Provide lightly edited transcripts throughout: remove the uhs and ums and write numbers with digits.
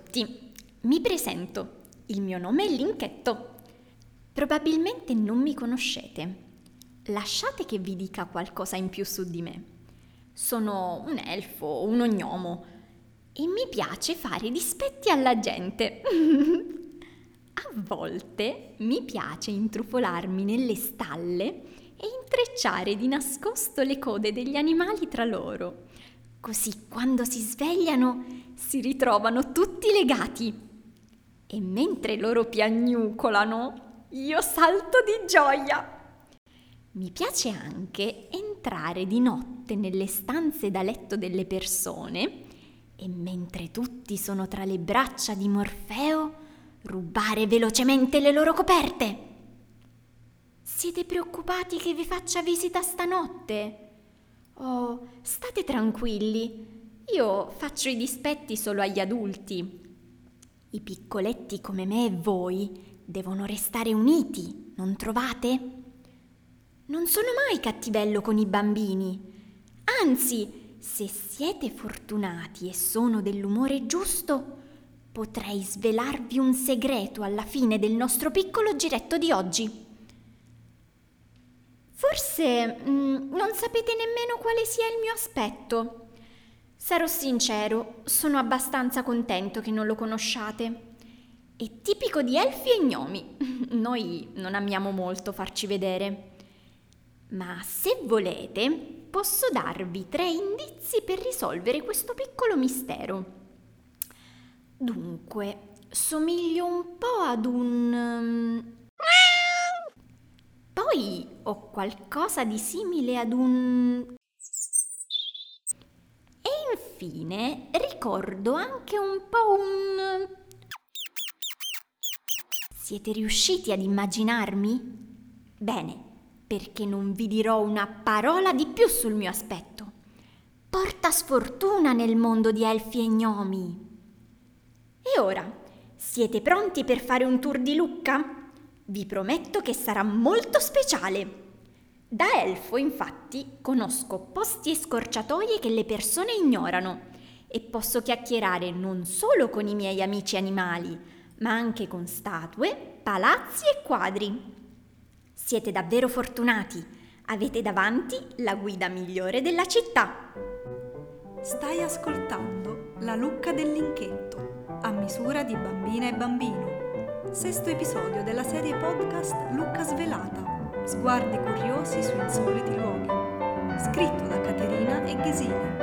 tutti, mi presento, il mio nome è Linchetto. Probabilmente non mi conoscete. Lasciate che vi dica qualcosa in più su di me. Sono un elfo, un gnomo e mi piace fare dispetti alla gente. A volte mi piace intrufolarmi nelle stalle e intrecciare di nascosto le code degli animali tra loro. Così quando si svegliano si ritrovano tutti legati. E mentre loro piagnucolano, io salto di gioia. Mi piace anche entrare di notte nelle stanze da letto delle persone e mentre tutti sono tra le braccia di Morfeo, rubare velocemente le loro coperte. Siete preoccupati che vi faccia visita stanotte? Oh, state tranquilli, io faccio i dispetti solo agli adulti. I piccoletti come me e voi devono restare uniti, non trovate? Non sono mai cattivello con i bambini. Anzi, se siete fortunati e sono dell'umore giusto, potrei svelarvi un segreto alla fine del nostro piccolo giretto di oggi. Forse non sapete nemmeno quale sia il mio aspetto. Sarò sincero, sono abbastanza contento che non lo conosciate. È tipico di elfi e gnomi. Noi non amiamo molto farci vedere. Ma se volete, posso darvi 3 indizi per risolvere questo piccolo mistero. Dunque, somiglio un po' ad un... Poi ho qualcosa di simile ad un... E infine ricordo anche un po' un... Siete riusciti ad immaginarmi? Bene, perché non vi dirò una parola di più sul mio aspetto. Porta sfortuna nel mondo di elfi e gnomi. E ora, siete pronti per fare un tour di Lucca? Vi prometto che sarà molto speciale. Da elfo, infatti, conosco posti e scorciatoie che le persone ignorano e posso chiacchierare non solo con i miei amici animali, ma anche con statue, palazzi e quadri. Siete davvero fortunati. Avete davanti la guida migliore della città. Stai ascoltando La Lucca del Linchetto, a misura di bambina e bambino. 6º episodio della serie podcast Lucca Svelata, sguardi curiosi su insoliti luoghi. Scritto da Caterina e Ghesina.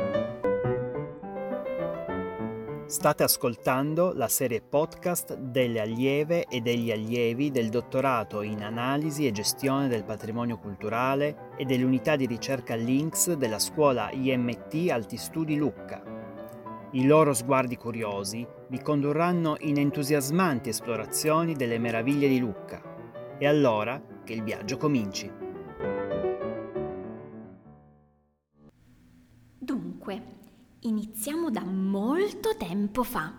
State ascoltando la serie podcast delle allieve e degli allievi del dottorato in analisi e gestione del patrimonio culturale e dell'unità di ricerca Links della scuola IMT Alti Studi Lucca. I loro sguardi curiosi vi condurranno in entusiasmanti esplorazioni delle meraviglie di Lucca. E allora che il viaggio cominci. Dunque, iniziamo da molto tempo fa.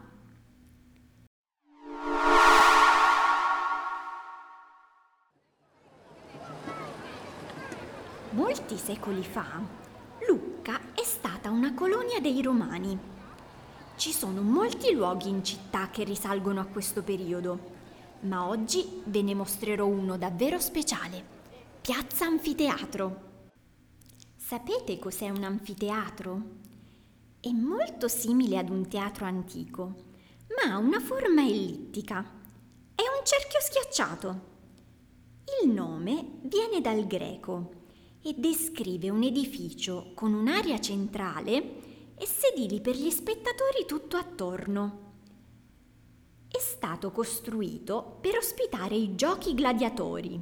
Molti secoli fa, Lucca è stata una colonia dei Romani. Ci sono molti luoghi in città che risalgono a questo periodo, ma oggi ve ne mostrerò uno davvero speciale, Piazza Anfiteatro. Sapete cos'è un anfiteatro? È molto simile ad un teatro antico, ma ha una forma ellittica. È un cerchio schiacciato. Il nome viene dal greco e descrive un edificio con un'area centrale e sedili per gli spettatori tutto attorno. È stato costruito per ospitare i giochi gladiatori.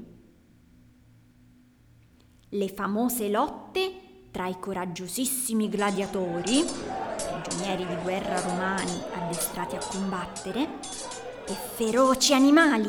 Le famose lotte tra i coraggiosissimi gladiatori, prigionieri di guerra romani addestrati a combattere, e feroci animali.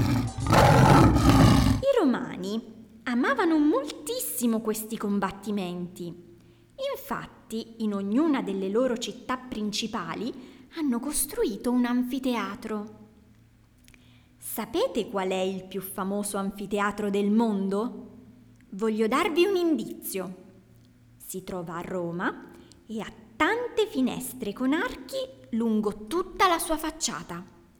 I romani amavano moltissimo questi combattimenti. Infatti, in ognuna delle loro città principali hanno costruito un anfiteatro. Sapete qual è il più famoso anfiteatro del mondo? Voglio darvi un indizio. Si trova a Roma e ha tante finestre con archi lungo tutta la sua facciata.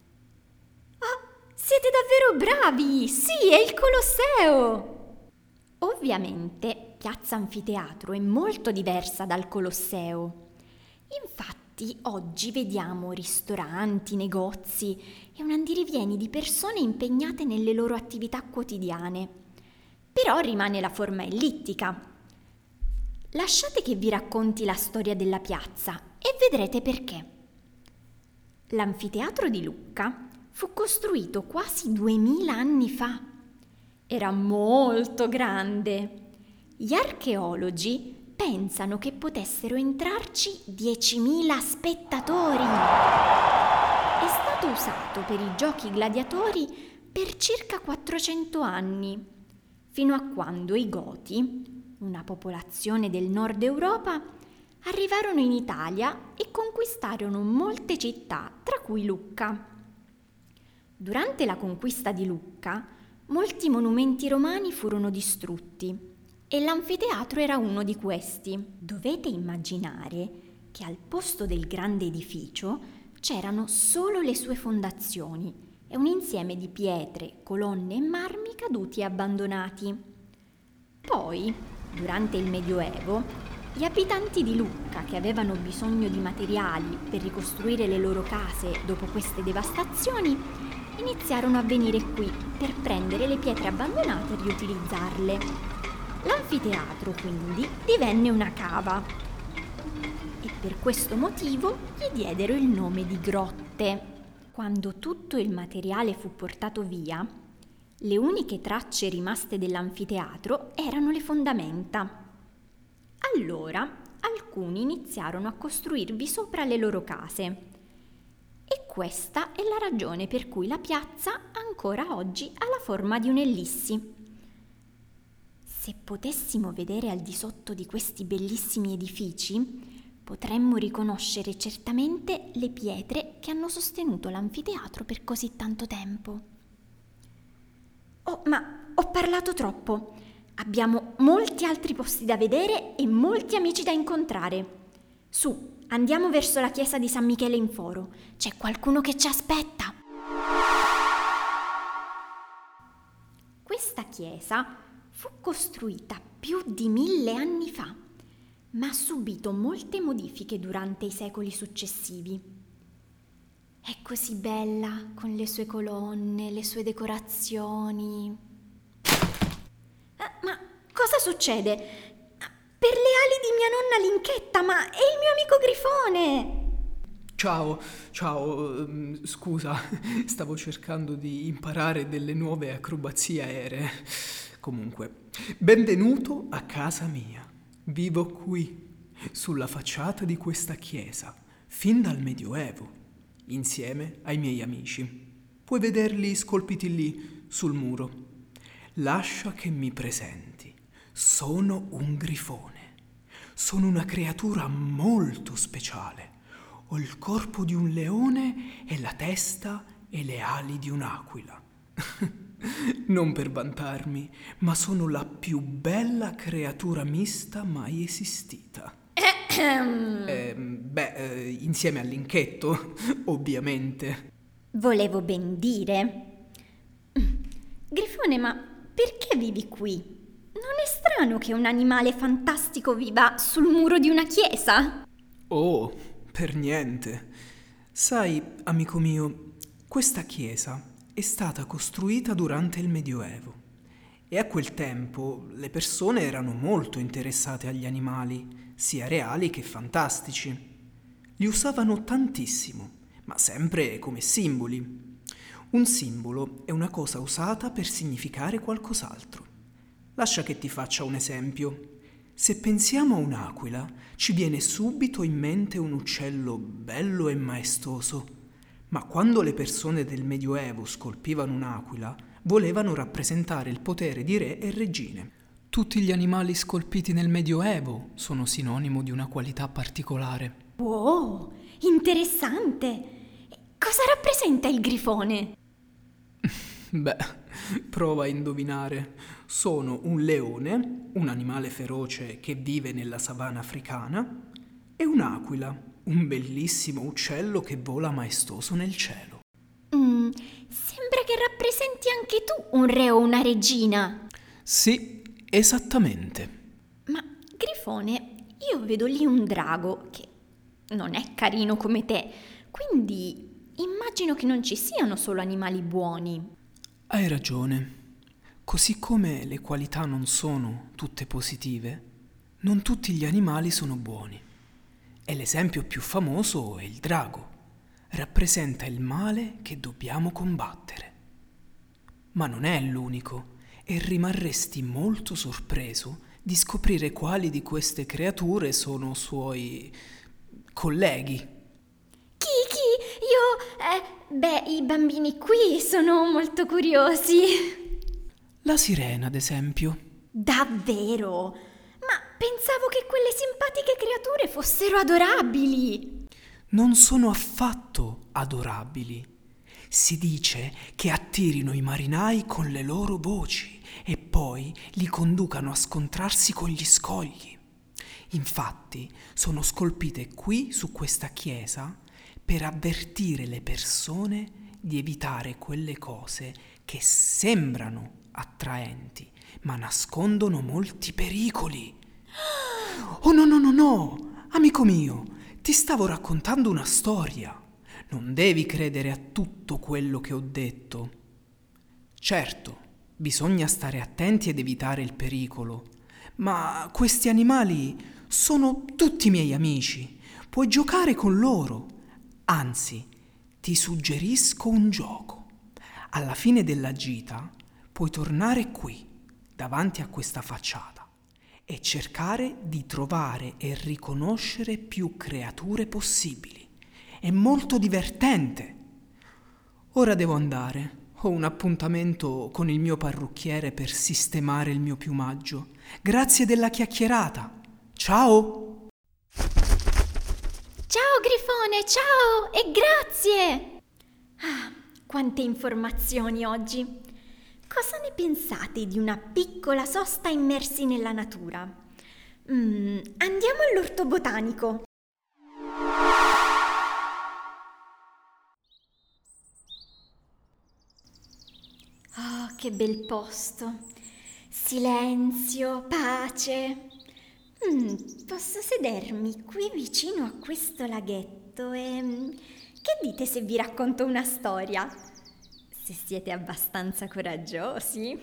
Ah, siete davvero bravi! Sì, è il Colosseo! Ovviamente, Piazza Anfiteatro è molto diversa dal Colosseo. Infatti, oggi vediamo ristoranti, negozi e un andirivieni di persone impegnate nelle loro attività quotidiane. Però rimane la forma ellittica. Lasciate che vi racconti la storia della piazza e vedrete perché. L'anfiteatro di Lucca fu costruito quasi 2000 anni fa. Era molto grande. Gli archeologi pensano che potessero entrarci 10.000 spettatori. È stato usato per i giochi gladiatori per circa 400 anni, fino a quando i Goti, una popolazione del nord Europa, arrivarono in Italia e conquistarono molte città, tra cui Lucca. Durante la conquista di Lucca, molti monumenti romani furono distrutti e l'anfiteatro era uno di questi. Dovete immaginare che al posto del grande edificio c'erano solo le sue fondazioni e un insieme di pietre, colonne e marmi caduti e abbandonati. Poi, durante il Medioevo, gli abitanti di Lucca, che avevano bisogno di materiali per ricostruire le loro case dopo queste devastazioni, iniziarono a venire qui per prendere le pietre abbandonate e riutilizzarle. L'anfiteatro, quindi, divenne una cava e per questo motivo gli diedero il nome di grotte. Quando tutto il materiale fu portato via, le uniche tracce rimaste dell'anfiteatro erano le fondamenta. Allora alcuni iniziarono a costruirvi sopra le loro case. E questa è la ragione per cui la piazza ancora oggi ha la forma di un'ellissi. Se potessimo vedere al di sotto di questi bellissimi edifici, potremmo riconoscere certamente le pietre che hanno sostenuto l'anfiteatro per così tanto tempo. Oh, ma ho parlato troppo. Abbiamo molti altri posti da vedere e molti amici da incontrare. Su, andiamo verso la chiesa di San Michele in Foro. C'è qualcuno che ci aspetta. Questa chiesa fu costruita più di 1000 anni fa, ma ha subito molte modifiche durante i secoli successivi. È così bella, con le sue colonne, le sue decorazioni. Ma cosa succede? Per le ali di mia nonna Linchetta, ma è il mio amico Grifone! Ciao, scusa, stavo cercando di imparare delle nuove acrobazie aeree. Comunque, benvenuto a casa mia. Vivo qui, sulla facciata di questa chiesa, fin dal Medioevo, insieme ai miei amici. Puoi vederli scolpiti lì, sul muro. Lascia che mi presenti. Sono un grifone. Sono una creatura molto speciale. Ho il corpo di un leone e la testa e le ali di un'aquila. Non per vantarmi, ma sono la più bella creatura mista mai esistita. Insieme a Linchetto, ovviamente. Volevo ben dire. Grifone, ma perché vivi qui? Non è strano che un animale fantastico viva sul muro di una chiesa? Oh, per niente. Sai, amico mio, questa chiesa è stata costruita durante il Medioevo e a quel tempo le persone erano molto interessate agli animali, sia reali che fantastici. Li usavano tantissimo, ma sempre come simboli. Un simbolo è una cosa usata per significare qualcos'altro. Lascia che ti faccia un esempio. Se pensiamo a un'aquila, ci viene subito in mente un uccello bello e maestoso. Ma quando le persone del Medioevo scolpivano un'aquila, volevano rappresentare il potere di re e regine. Tutti gli animali scolpiti nel Medioevo sono sinonimo di una qualità particolare. Wow, interessante! Cosa rappresenta il grifone? Beh, prova a indovinare. Sono un leone, un animale feroce che vive nella savana africana, e un'aquila, un bellissimo uccello che vola maestoso nel cielo. Sembra che rappresenti anche tu un re o una regina. Sì, esattamente. Ma, Grifone, io vedo lì un drago che non è carino come te, quindi immagino che non ci siano solo animali buoni. Hai ragione. Così come le qualità non sono tutte positive, non tutti gli animali sono buoni. E l'esempio più famoso è il drago. Rappresenta il male che dobbiamo combattere. Ma non è l'unico, e rimarresti molto sorpreso di scoprire quali di queste creature sono suoi colleghi. Chi? I bambini qui sono molto curiosi. La sirena, ad esempio. Davvero? Ma pensavo che quelle simpatiche creature fossero adorabili. Non sono affatto adorabili. Si dice che attirino i marinai con le loro voci e poi li conducano a scontrarsi con gli scogli. Infatti sono scolpite qui su questa chiesa per avvertire le persone di evitare quelle cose che sembrano attraenti, ma nascondono molti pericoli. Oh no, amico mio, ti stavo raccontando una storia. Non devi credere a tutto quello che ho detto. Certo, bisogna stare attenti ed evitare il pericolo, ma questi animali sono tutti miei amici. Puoi giocare con loro. Anzi, ti suggerisco un gioco. Alla fine della gita puoi tornare qui, davanti a questa facciata, e cercare di trovare e riconoscere più creature possibili. È molto divertente. Ora devo andare. Ho un appuntamento con il mio parrucchiere per sistemare il mio piumaggio. Grazie della chiacchierata. Ciao! Ciao Grifone, ciao e grazie! Quante informazioni oggi! Cosa ne pensate di una piccola sosta immersi nella natura? Andiamo all'orto botanico. Oh, che bel posto! Silenzio, pace. Posso sedermi qui vicino a questo laghetto e... Che dite se vi racconto una storia? Se siete abbastanza coraggiosi.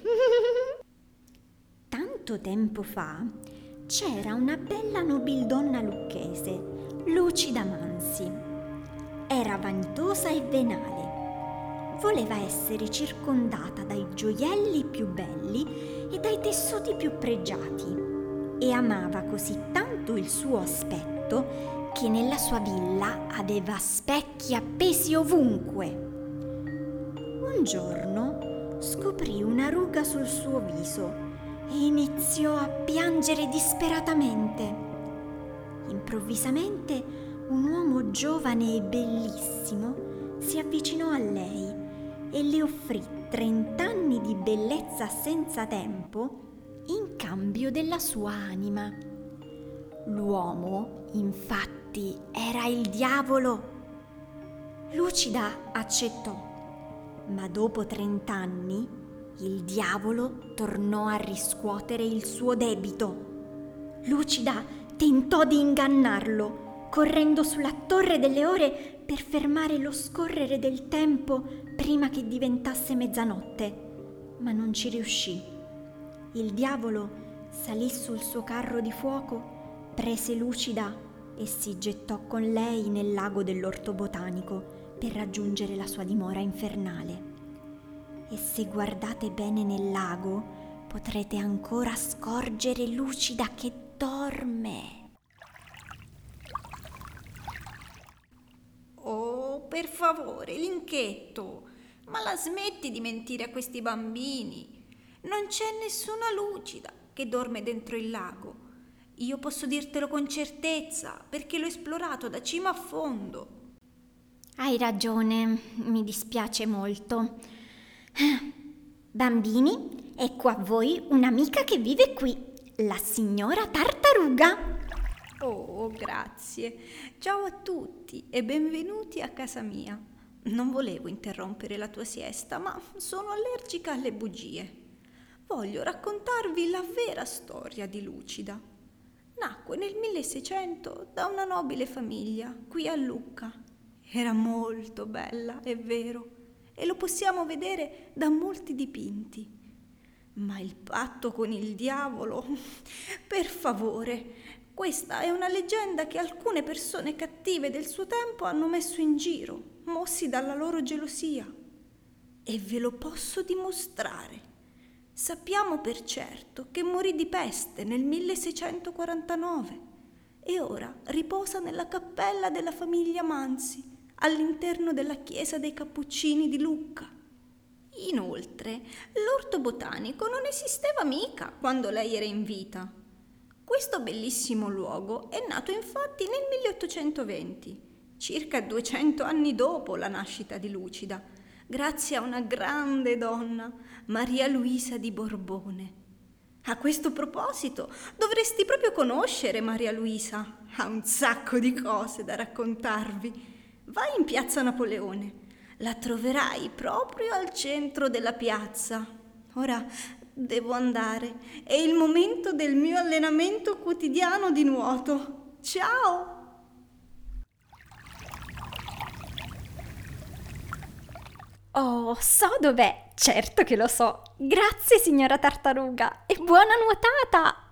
Tanto tempo fa c'era una bella nobildonna lucchese, Lucida Mansi. Era vanitosa e venale. Voleva essere circondata dai gioielli più belli e dai tessuti più pregiati e amava così tanto il suo aspetto che nella sua villa aveva specchi appesi ovunque. Un giorno scoprì una ruga sul suo viso e iniziò a piangere disperatamente. Improvvisamente un uomo giovane e bellissimo si avvicinò a lei e le offrì 30 anni di bellezza senza tempo in cambio della sua anima. L'uomo, infatti, era il diavolo. Lucida accettò, ma dopo 30 anni il diavolo tornò a riscuotere il suo debito. Lucida tentò di ingannarlo, correndo sulla Torre delle Ore per fermare lo scorrere del tempo prima che diventasse mezzanotte, ma non ci riuscì. Il diavolo salì sul suo carro di fuoco, prese Lucida e si gettò con lei nel lago dell'orto botanico per raggiungere la sua dimora infernale. E se guardate bene nel lago potrete ancora scorgere Lucida che dorme. Oh, per favore, Linchetto, ma la smetti di mentire a questi bambini? Non c'è nessuna Lucida che dorme dentro il lago. Io posso dirtelo con certezza, perché l'ho esplorato da cima a fondo. Hai ragione, mi dispiace molto. Bambini, ecco a voi un'amica che vive qui, la signora Tartaruga. Oh, grazie. Ciao a tutti e benvenuti a casa mia. Non volevo interrompere la tua siesta, ma sono allergica alle bugie. Voglio raccontarvi la vera storia di Lucida. Nacque nel 1600 da una nobile famiglia qui a Lucca. Era molto bella, è vero, e lo possiamo vedere da molti dipinti. Ma il patto con il diavolo, per favore, questa è una leggenda che alcune persone cattive del suo tempo hanno messo in giro, mossi dalla loro gelosia. E ve lo posso dimostrare. Sappiamo per certo che morì di peste nel 1649 e ora riposa nella cappella della famiglia Mansi, all'interno della chiesa dei Cappuccini di Lucca. Inoltre, l'orto botanico non esisteva mica quando lei era in vita. Questo bellissimo luogo è nato infatti nel 1820, circa 200 anni dopo la nascita di Lucida, grazie a una grande donna, Maria Luisa di Borbone. A questo proposito, dovresti proprio conoscere Maria Luisa. Ha un sacco di cose da raccontarvi. Vai in Piazza Napoleone. La troverai proprio al centro della piazza. Ora devo andare. È il momento del mio allenamento quotidiano di nuoto. Ciao! Oh, so dov'è, certo che lo so. Grazie, signora Tartaruga, e buona nuotata!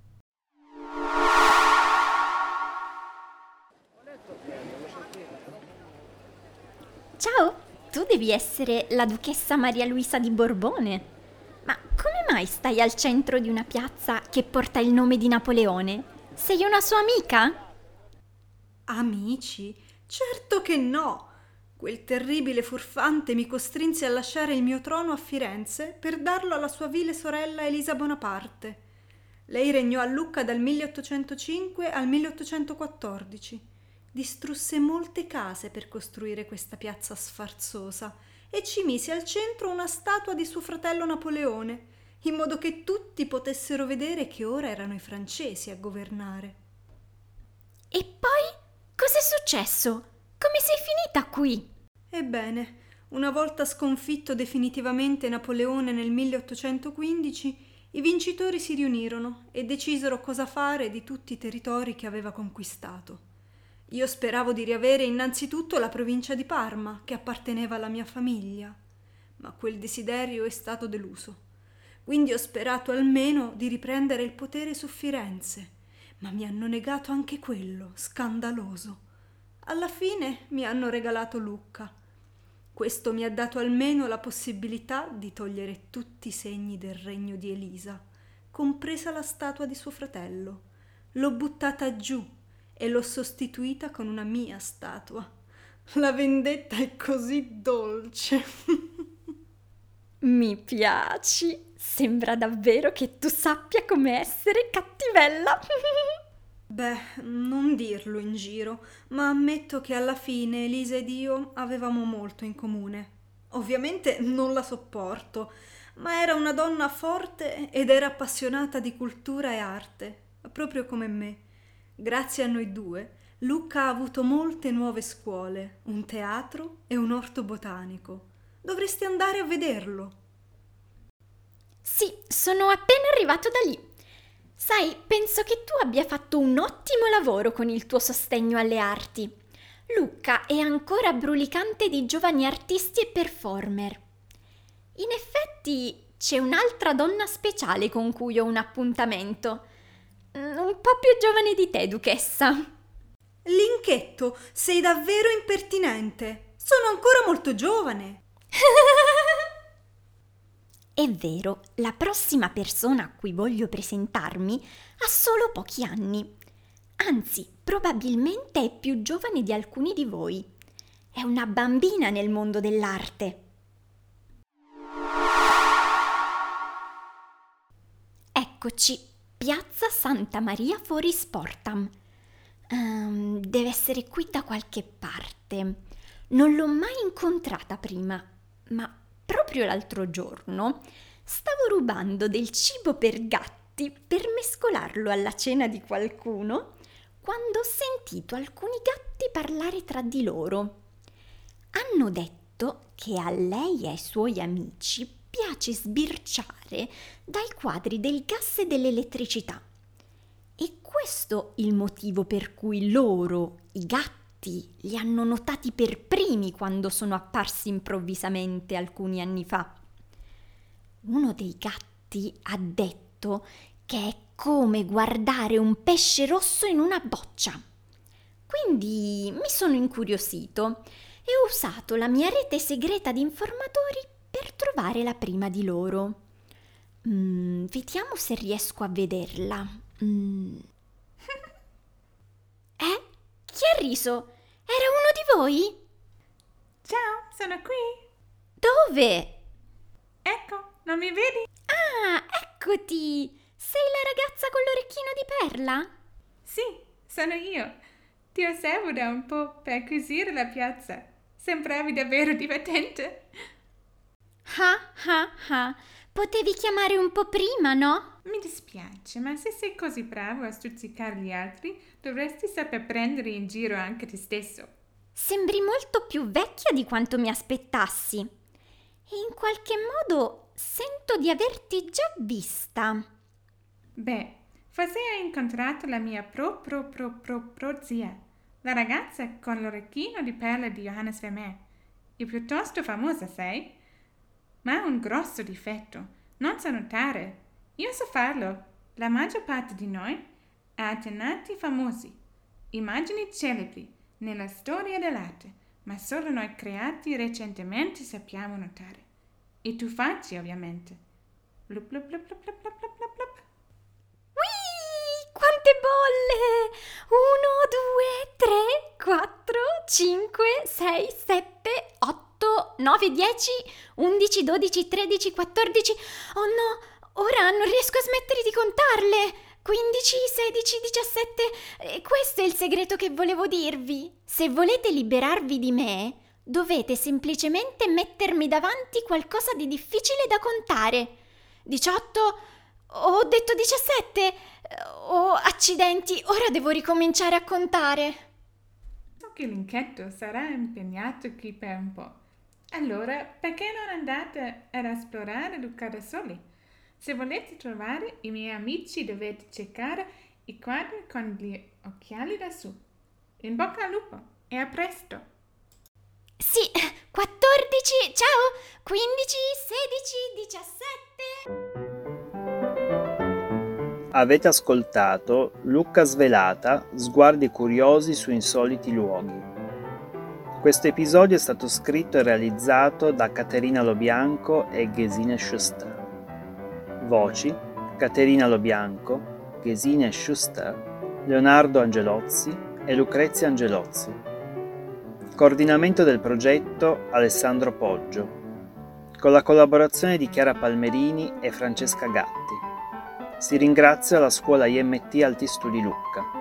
Ciao, tu devi essere la duchessa Maria Luisa di Borbone. Ma come mai stai al centro di una piazza che porta il nome di Napoleone? Sei una sua amica? Amici? Certo che no! Quel terribile furfante mi costrinse a lasciare il mio trono a Firenze per darlo alla sua vile sorella Elisa Bonaparte. Lei regnò a Lucca dal 1805 al 1814. Distrusse molte case per costruire questa piazza sfarzosa e ci mise al centro una statua di suo fratello Napoleone, in modo che tutti potessero vedere che ora erano i francesi a governare. E poi? Cos'è successo? Come sei finita qui? Ebbene, una volta sconfitto definitivamente Napoleone nel 1815, i vincitori si riunirono e decisero cosa fare di tutti i territori che aveva conquistato. Io speravo di riavere innanzitutto la provincia di Parma, che apparteneva alla mia famiglia, ma quel desiderio è stato deluso. Quindi ho sperato almeno di riprendere il potere su Firenze, ma mi hanno negato anche quello, scandaloso. Alla fine mi hanno regalato Lucca. Questo mi ha dato almeno la possibilità di togliere tutti i segni del regno di Elisa, compresa la statua di suo fratello. L'ho buttata giù e l'ho sostituita con una mia statua. La vendetta è così dolce. Mi piaci. Sembra davvero che tu sappia come essere cattivella. Beh, non dirlo in giro, ma ammetto che alla fine Elisa ed io avevamo molto in comune. Ovviamente non la sopporto, ma era una donna forte ed era appassionata di cultura e arte, proprio come me. Grazie a noi due, Lucca ha avuto molte nuove scuole, un teatro e un orto botanico. Dovresti andare a vederlo. Sì, sono appena arrivato da lì. Sai, penso che tu abbia fatto un ottimo lavoro con il tuo sostegno alle arti. Lucca è ancora brulicante di giovani artisti e performer. In effetti c'è un'altra donna speciale con cui ho un appuntamento. Un po' più giovane di te, duchessa. Linchetto, sei davvero impertinente. Sono ancora molto giovane. È vero, la prossima persona a cui voglio presentarmi ha solo pochi anni. Anzi, probabilmente è più giovane di alcuni di voi. È una bambina nel mondo dell'arte. Eccoci, Piazza Santa Maria fuori Sportam. Deve essere qui da qualche parte. Non l'ho mai incontrata prima, ma proprio l'altro giorno stavo rubando del cibo per gatti per mescolarlo alla cena di qualcuno quando ho sentito alcuni gatti parlare tra di loro. Hanno detto che a lei e ai suoi amici piace sbirciare dai quadri del gas e dell'elettricità. E questo il motivo per cui loro, i gatti, li hanno notati per primi quando sono apparsi improvvisamente alcuni anni fa. Uno dei gatti ha detto che è come guardare un pesce rosso in una boccia. Quindi mi sono incuriosito e ho usato la mia rete segreta di informatori per trovare la prima di loro. Vediamo se riesco a vederla. Chi ha riso? Era uno di voi? Ciao, sono qui. Dove? Ecco, non mi vedi? Ah, eccoti! Sei la ragazza con l'orecchino di perla? Sì, sono io. Ti osservo da un po' per acquisire la piazza. Sembravi davvero divertente. Potevi chiamare un po' prima, no? Mi dispiace, ma se sei così bravo a stuzzicare gli altri, dovresti saper prendere in giro anche te stesso. Sembri molto più vecchia di quanto mi aspettassi. E in qualche modo sento di averti già vista. Beh, forse hai incontrato la mia pro zia, la ragazza con l'orecchino di perla di Johannes Vermeer. È piuttosto famosa, sai? Ma ha un grosso difetto, non sa nuotare. Io so farlo. La maggior parte di noi ha antenati famosi, immagini celebri nella storia dell'arte, ma solo noi creati recentemente sappiamo nuotare. E tu facci, ovviamente. Blup, blup, blup, blup, blup, blup, blup, blup, blup. Ui, quante bolle! 1, 2, 3, 4, 5, 6, 7, 8, 9, 10, 11, 12, 13, 14. Oh no, ora non riesco a smettere di contarle. 15, 16, 17. E questo è il segreto che volevo dirvi. Se volete liberarvi di me, dovete semplicemente mettermi davanti qualcosa di difficile da contare. 18? Ho detto 17? Oh, accidenti, ora devo ricominciare a contare. So che Linchetto sarà impegnato qui per un po'. Allora, perché non andate ad esplorare Lucca da soli? Se volete trovare i miei amici dovete cercare i quadri con gli occhiali da su. In bocca al lupo e a presto! Sì, 14, ciao, 15, 16, 17. Avete ascoltato Lucca Svelata, sguardi curiosi su insoliti luoghi. Questo episodio è stato scritto e realizzato da Caterina Lobianco e Gesine Schuster. Voci: Caterina Lobianco, Gesine Schuster, Leonardo Angelozzi e Lucrezia Angelozzi. Coordinamento del progetto Alessandro Poggio, con la collaborazione di Chiara Palmerini e Francesca Gatti. Si ringrazia la scuola IMT Alti Studi Lucca.